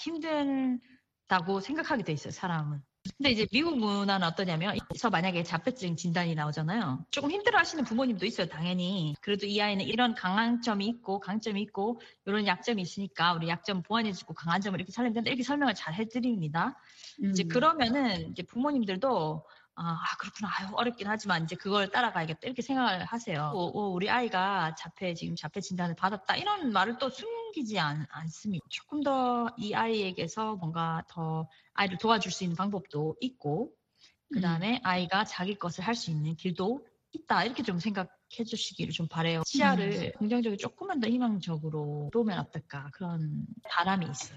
힘들다고 생각하게 돼 있어요, 사람은. 근데 이제 미국 문화는 어떠냐면, 저 만약에 자폐증 진단이 나오잖아요. 조금 힘들어 하시는 부모님도 있어요, 당연히. 그래도 이 아이는 이런 강점이 있고, 강점이 있고, 이런 약점이 있으니까 우리 약점 보완해주고 강한 점을 이렇게 살리면 된다. 이렇게 설명을 잘 해드립니다. 음. 이제 그러면은 이제 부모님들도 아, 그렇구나. 아유, 어렵긴 하지만 이제 그걸 따라가야겠다. 이렇게 생각을 하세요. 오, 오, 우리 아이가 자폐, 지금 자폐 진단을 받았다. 이런 말을 또 숨기지 않, 않습니다. 조금 더 이 아이에게서 뭔가 더 아이를 도와줄 수 있는 방법도 있고, 그 다음에 음. 아이가 자기 것을 할 수 있는 길도 있다. 이렇게 좀 생각해 주시기를 좀 바래요. 시야를 음. 긍정적으로 조금만 더 희망적으로 보면 어떨까. 그런 바람이 있어요.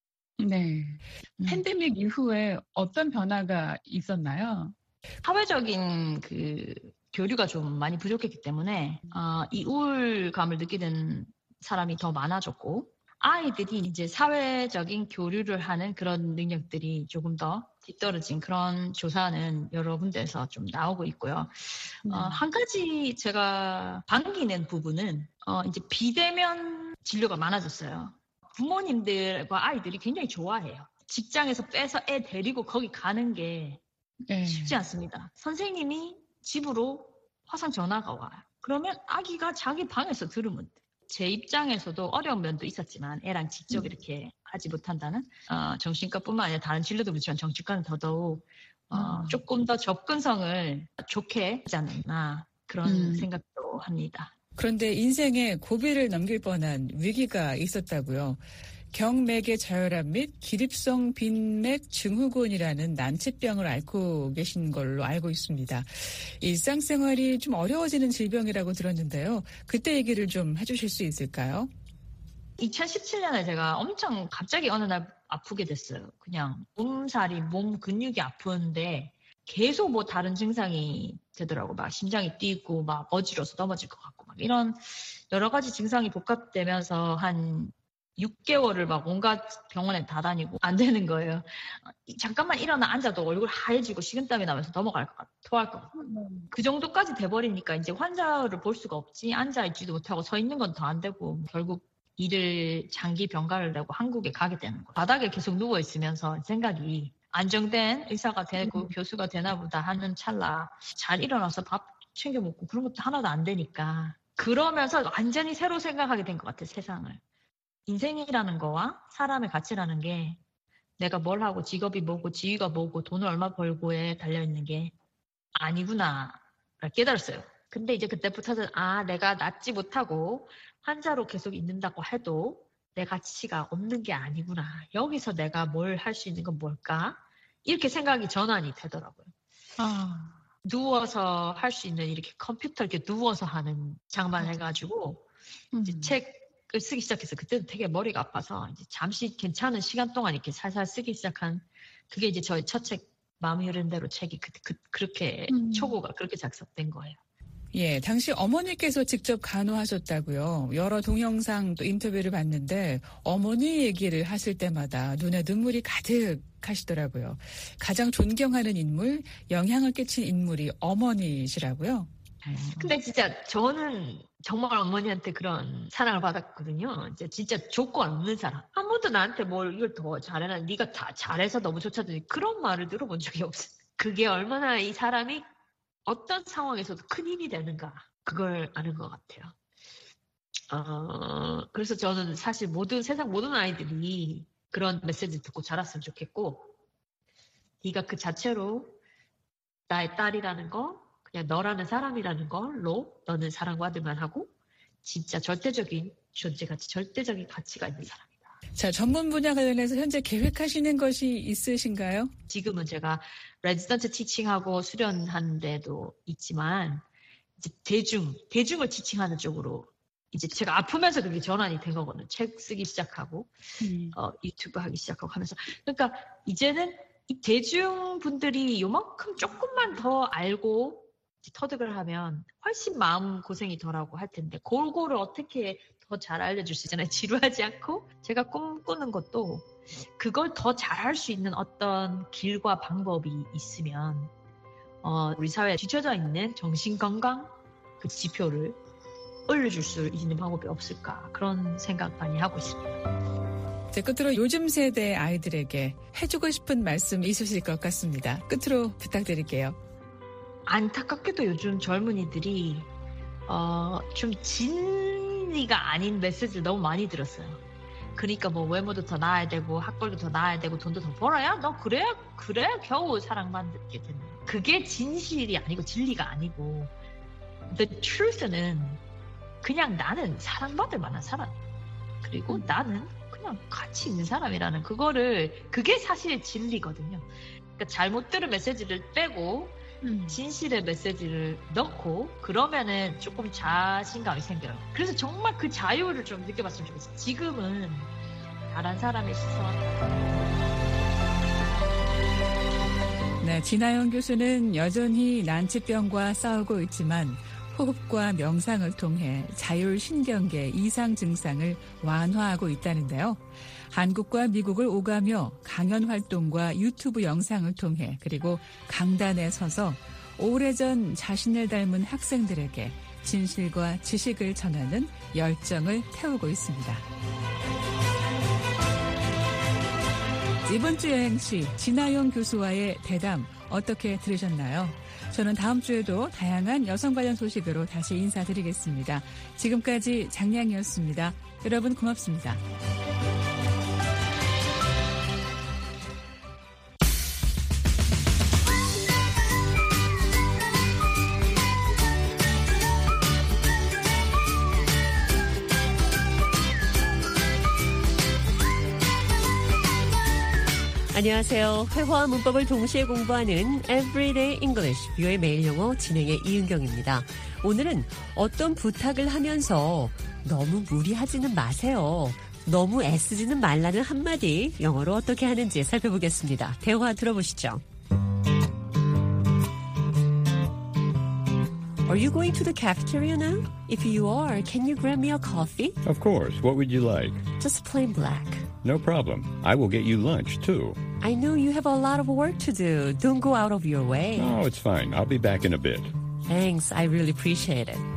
네. 음. 팬데믹 이후에 어떤 변화가 있었나요? 사회적인 그 교류가 좀 많이 부족했기 때문에 어, 이 우울감을 느끼는 사람이 더 많아졌고 아이들이 이제 사회적인 교류를 하는 그런 능력들이 조금 더 뒤떨어진 그런 조사는 여러 군데에서 좀 나오고 있고요. 음. 어, 한 가지 제가 반기는 부분은 어, 이제 비대면 진료가 많아졌어요. 부모님들과 아이들이 굉장히 좋아해요. 직장에서 빼서 애 데리고 거기 가는 게 네. 쉽지 않습니다. 선생님이 집으로 화상 전화가 와요. 그러면 아기가 자기 방에서 들으면 돼. 제 입장에서도 어려운 면도 있었지만 애랑 직접 음. 이렇게 하지 못한다는 어, 정신과뿐만 아니라 다른 진료도 그렇지만 정신과는 더더욱 어, 음. 조금 더 접근성을 좋게 하지 않나 그런 음. 생각도 합니다. 그런데 인생에 고비를 넘길 뻔한 위기가 있었다고요. 경맥의 저혈압 및 기립성 빈맥 증후군이라는 난치병을 앓고 계신 걸로 알고 있습니다. 일상생활이 좀 어려워지는 질병이라고 들었는데요. 그때 얘기를 좀 해주실 수 있을까요? 이천십칠 년에 제가 엄청 갑자기 어느 날 아프게 됐어요. 그냥 몸살이, 몸 근육이 아픈데 계속 뭐 다른 증상이 되더라고. 막 심장이 뛰고 막 어지러워서 넘어질 것 같고 막 이런 여러 가지 증상이 복합되면서 한 육 개월을 막 온갖 병원에 다 다니고 안 되는 거예요. 잠깐만 일어나 앉아도 얼굴 하얘지고 식은땀이 나면서 넘어갈 것 같아. 토할 것 같아. 그 정도까지 돼버리니까 이제 환자를 볼 수가 없지. 앉아있지도 못하고 서 있는 건 더 안 되고 결국 일을 장기 병가를 내고 한국에 가게 되는 거예요. 바닥에 계속 누워있으면서 생각이 안정된 의사가 되고 음. 교수가 되나 보다 하는 찰나 잘 일어나서 밥 챙겨 먹고 그런 것도 하나도 안 되니까 그러면서 완전히 새로 생각하게 된 것 같아요. 세상을. 인생이라는 거와 사람의 가치라는 게 내가 뭘 하고 직업이 뭐고 지위가 뭐고 돈을 얼마 벌고에 달려있는 게 아니구나 깨달았어요. 근데 이제 그때부터는 아 내가 낫지 못하고 환자로 계속 있는다고 해도 내 가치가 없는 게 아니구나. 여기서 내가 뭘 할 수 있는 건 뭘까? 이렇게 생각이 전환이 되더라고요. 아. 누워서 할 수 있는 이렇게 컴퓨터 이렇게 누워서 하는 장만 해가지고 음. 이제 책을 쓰기 시작해서 그때는 되게 머리가 아파서 이제 잠시 괜찮은 시간 동안 이렇게 살살 쓰기 시작한 그게 이제 저의 첫 책 마음이 흐르는 대로 책이 그, 그, 그렇게 음. 초고가 그렇게 작성된 거예요. 예, 당시 어머니께서 직접 간호하셨다고요. 여러 동영상 또 인터뷰를 봤는데 어머니 얘기를 하실 때마다 눈에 눈물이 가득하시더라고요. 가장 존경하는 인물, 영향을 끼친 인물이 어머니시라고요. 근데 진짜 저는 정말 어머니한테 그런 사랑을 받았거든요. 이제 진짜 조건 없는 사람. 한 번도 나한테 뭘 이걸 더 잘해라. 네가 다 잘해서 너무 좋다더니 그런 말을 들어본 적이 없어요. 그게 얼마나 이 사람이 어떤 상황에서도 큰 힘이 되는가 그걸 아는 것 같아요. 어, 그래서 저는 사실 모든 세상 모든 아이들이 그런 메시지 듣고 자랐으면 좋겠고 네가 그 자체로 나의 딸이라는 거 그냥 너라는 사람이라는 걸로 너는 사랑받을만 하고 진짜 절대적인 존재가치 절대적인 가치가 있는 사람이다. 자, 전문 분야 관련해서 현재 계획하시는 것이 있으신가요? 지금은 제가 레지던트 티칭하고 수련하는 데도 있지만 이제 대중, 대중을 티칭하는 쪽으로 이제 제가 아프면서 그게 전환이 된 거거든요. 책 쓰기 시작하고 음. 어, 유튜브 하기 시작하고 하면서 그러니까 이제는 이 대중분들이 요만큼 조금만 더 알고 터득을 하면 훨씬 마음 고생이 덜하고 할 텐데 그거를 어떻게 더 잘 알려줄 수 있잖아요. 지루하지 않고 제가 꿈꾸는 것도 그걸 더 잘할 수 있는 어떤 길과 방법이 있으면 어, 우리 사회에 뒤쳐져 있는 정신건강 그 지표를 올려줄 수 있는 방법이 없을까 그런 생각 많이 하고 있습니다. 네, 끝으로 요즘 세대 아이들에게 해주고 싶은 말씀 있으실 것 같습니다. 끝으로 부탁드릴게요. 안타깝게도 요즘 젊은이들이 어, 좀 진리가 아닌 메시지를 너무 많이 들었어요. 그러니까 뭐 외모도 더 나아야 되고 학벌도 더 나아야 되고 돈도 더 벌어야 너 그래야 그래야 겨우 사랑받게 되는. 그게 진실이 아니고 진리가 아니고 the truth는 그냥 나는 사랑받을 만한 사람이야. 그리고 음. 나는 그냥 가치 있는 사람이라는 그거를 그게 사실 진리거든요. 그러니까 잘못 들은 메시지를 빼고 음. 진실의 메시지를 넣고 그러면은 조금 자신감이 생겨요. 그래서 정말 그 자유를 좀 느껴봤으면 좋겠어요. 지금은 다른 사람의 시선. 네, 진아영 교수는 여전히 난치병과 싸우고 있지만 호흡과 명상을 통해 자율신경계 이상 증상을 완화하고 있다는데요. 한국과 미국을 오가며 강연 활동과 유튜브 영상을 통해 그리고 강단에 서서 오래전 자신을 닮은 학생들에게 진실과 지식을 전하는 열정을 태우고 있습니다. 이번 주 여행시 진아영 교수와의 대담 어떻게 들으셨나요? 저는 다음 주에도 다양한 여성 관련 소식으로 다시 인사드리겠습니다. 지금까지 장량이었습니다. 여러분 고맙습니다. 안녕하세요. 회화와 문법을 동시에 공부하는 Everyday English, 뷰의 매일 영어 진행의 이은경입니다. 오늘은 어떤 부탁을 하면서 너무 무리하지는 마세요. 너무 애쓰지는 말라는 한마디 영어로 어떻게 하는지 살펴보겠습니다. 대화 들어보시죠. Are you going to the cafeteria now? If you are, can you grab me a coffee? Of course. What would you like? Just plain black. No problem. I will get you lunch, too. I know you have a lot of work to do. Don't go out of your way. Oh, it's fine. I'll be back in a bit. Thanks. I really appreciate it.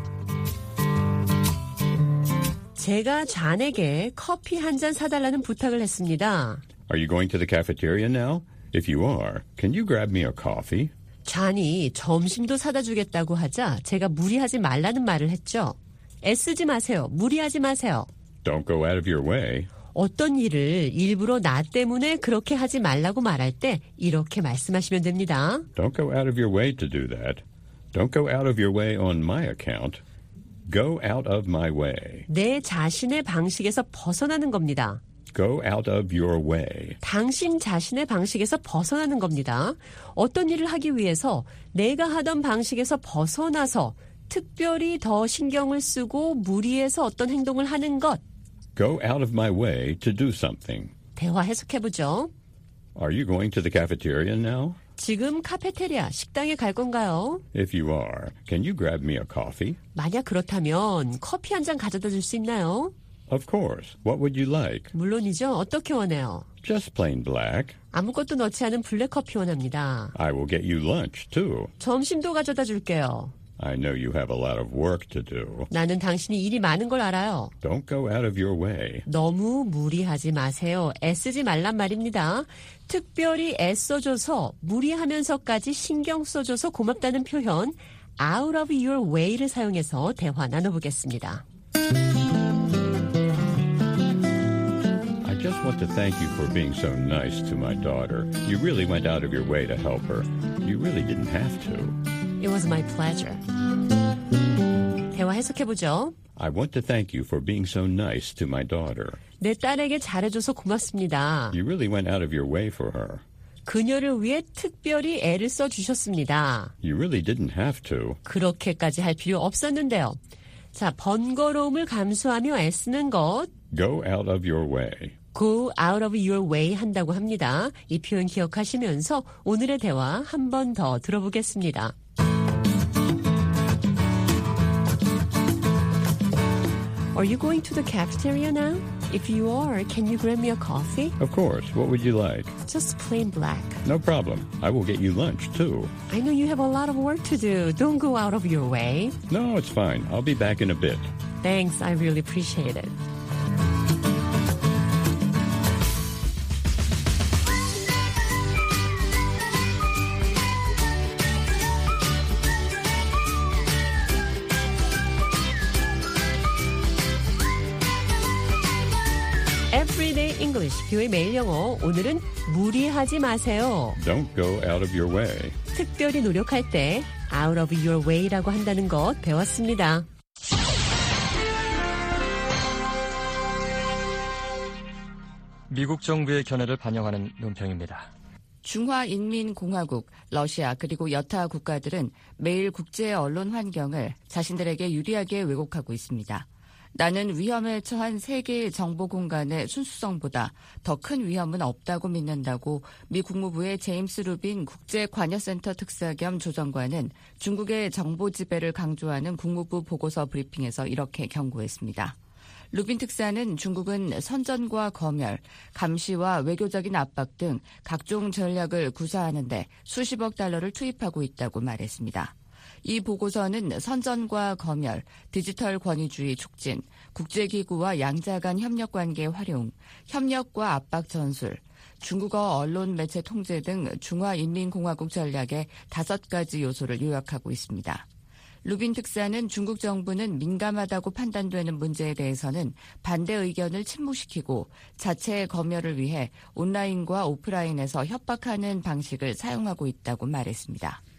제가 잔에게 커피 한 잔 사달라는 부탁을 했습니다. Are you going to the cafeteria now? If you are, can you grab me a coffee? 잔이 점심도 사다 주겠다고 하자 제가 무리하지 말라는 말을 했죠. 애쓰지 마세요. 무리하지 마세요. Don't go out of your way. 어떤 일을 일부러 나 때문에 그렇게 하지 말라고 말할 때 이렇게 말씀하시면 됩니다. Don't go out of your way to do that. Don't go out of your way on my account. Go out of my way. 내 자신의 방식에서 벗어나는 겁니다. Go out of your way. 당신 자신의 방식에서 벗어나는 겁니다. 어떤 일을 하기 위해서 내가 하던 방식에서 벗어나서 특별히 더 신경을 쓰고 무리해서 어떤 행동을 하는 것. Go out of my way to do something. 대화 해석해보죠. Are you going to the cafeteria now? 지금 카페테리아, 식당에 갈 건가요? If you are, can you grab me a coffee? 만약 그렇다면 커피 한 잔 가져다 줄 수 있나요? Of course. What would you like? 물론이죠. 어떻게 원해요? Just plain black. 아무것도 넣지 않은 블랙 커피 원합니다. I will get you lunch, too. 점심도 가져다 줄게요. I know you have a lot of work to do. 나는 당신이 일이 많은 걸 알아요. Don't go out of your way. 너무 무리하지 마세요. 애쓰지 말란 말입니다. 특별히 애써줘서 무리하면서까지 신경 써줘서 고맙다는 표현 out of your way를 사용해서 대화 나눠보겠습니다. I just want to thank you for being so nice to my daughter. You really went out of your way to help her. You really didn't have to. It was my pleasure. 대화 해석해보죠. I want to thank you for being so nice to my daughter. 내 딸에게 잘해줘서 고맙습니다. You really went out of your way for her. 그녀를 위해 특별히 애를 써주셨습니다. You really didn't have to. 그렇게까지 할 필요 없었는데요. 자, 번거로움을 감수하며 애쓰는 것. Go out of your way. Go out of your way 한다고 합니다. 이 표현 기억하시면서 오늘의 대화 한 번 더 들어보겠습니다. Are you going to the cafeteria now? If you are, can you grab me a coffee? Of course. What would you like? Just plain black. No problem. I will get you lunch, too. I know you have a lot of work to do. Don't go out of your way. No, it's fine. I'll be back in a bit. Thanks. I really appreciate it. Everyday English, 뷰의 매일 영어. 오늘은 무리하지 마세요. Don't go out of your way. 특별히 노력할 때 out of your way라고 한다는 것 배웠습니다. 미국 정부의 견해를 반영하는 논평입니다. 중화인민공화국, 러시아 그리고 여타 국가들은 매일 국제 언론 환경을 자신들에게 유리하게 왜곡하고 있습니다. 나는 위험에 처한 세계의 정보 공간의 순수성보다 더 큰 위험은 없다고 믿는다고 미 국무부의 제임스 루빈 국제관여센터 특사 겸 조정관은 중국의 정보 지배를 강조하는 국무부 보고서 브리핑에서 이렇게 경고했습니다. 루빈 특사는 중국은 선전과 검열, 감시와 외교적인 압박 등 각종 전략을 구사하는데 수십억 달러를 투입하고 있다고 말했습니다. 이 보고서는 선전과 검열, 디지털 권위주의 촉진, 국제기구와 양자 간 협력관계 활용, 협력과 압박 전술, 중국어 언론 매체 통제 등 중화인민공화국 전략의 다섯 가지 요소를 요약하고 있습니다. 루빈 특사는 중국 정부는 민감하다고 판단되는 문제에 대해서는 반대 의견을 침묵시키고 자체의 검열을 위해 온라인과 오프라인에서 협박하는 방식을 사용하고 있다고 말했습니다.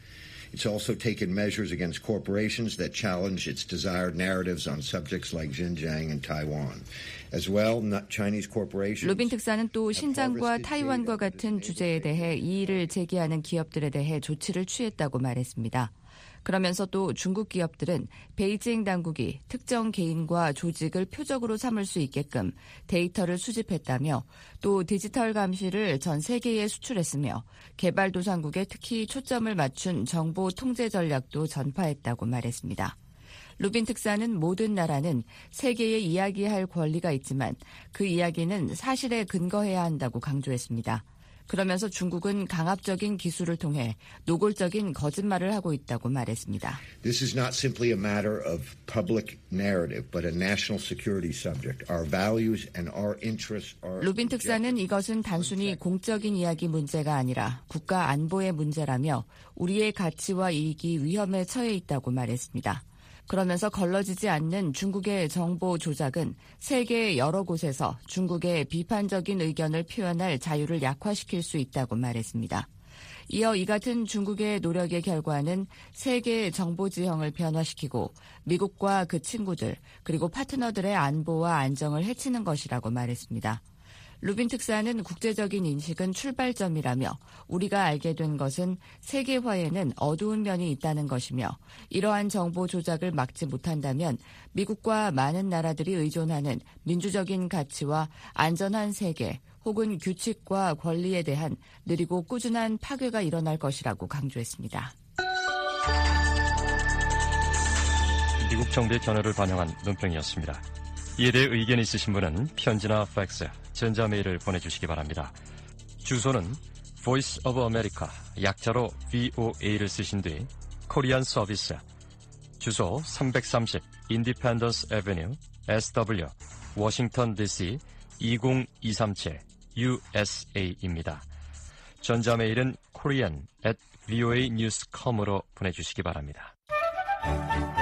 It's also taken measures against corporations that challenge its desired narratives on subjects like Xinjiang and Taiwan. As well, Chinese corporations. 루빈 특사는 또 신장과 타이완과 같은 주제에 대해 이의를 제기하는 기업들에 대해 조치를 취했다고 말했습니다. 그러면서 또 중국 기업들은 베이징 당국이 특정 개인과 조직을 표적으로 삼을 수 있게끔 데이터를 수집했다며 또 디지털 감시를 전 세계에 수출했으며 개발도상국에 특히 초점을 맞춘 정보 통제 전략도 전파했다고 말했습니다. 루빈 특사는 모든 나라는 세계에 이야기할 권리가 있지만 그 이야기는 사실에 근거해야 한다고 강조했습니다. 그러면서 중국은 강압적인 기술을 통해 노골적인 거짓말을 하고 있다고 말했습니다. This is not simply a matter of public narrative, but a national security subject. Our values and our interests are. 루빈 특사는 이것은 단순히 공적인 이야기 문제가 아니라 국가 안보의 문제라며 우리의 가치와 이익이 위험에 처해 있다고 말했습니다. 그러면서 걸러지지 않는 중국의 정보 조작은 세계 여러 곳에서 중국의 비판적인 의견을 표현할 자유를 약화시킬 수 있다고 말했습니다. 이어 이 같은 중국의 노력의 결과는 세계의 정보 지형을 변화시키고 미국과 그 친구들 그리고 파트너들의 안보와 안정을 해치는 것이라고 말했습니다. 루빈 특사는 국제적인 인식은 출발점이라며 우리가 알게 된 것은 세계화에는 어두운 면이 있다는 것이며 이러한 정보 조작을 막지 못한다면 미국과 많은 나라들이 의존하는 민주적인 가치와 안전한 세계 혹은 규칙과 권리에 대한 느리고 꾸준한 파괴가 일어날 것이라고 강조했습니다. 미국 정부의 견해를 반영한 논평이었습니다. 이에 대해 의견 있으신 분은 편지나 팩스, 전자메일을 보내주시기 바랍니다. 주소는 Voice of America, 약자로 브이오에이를 쓰신 뒤 코리안 서비스, 주소 삼백삼십 Independence Avenue, 에스더블유, 워싱턴 디씨 이공이삼칠 유에스에이입니다. 전자메일은 korean at voanews dot com으로 보내주시기 바랍니다.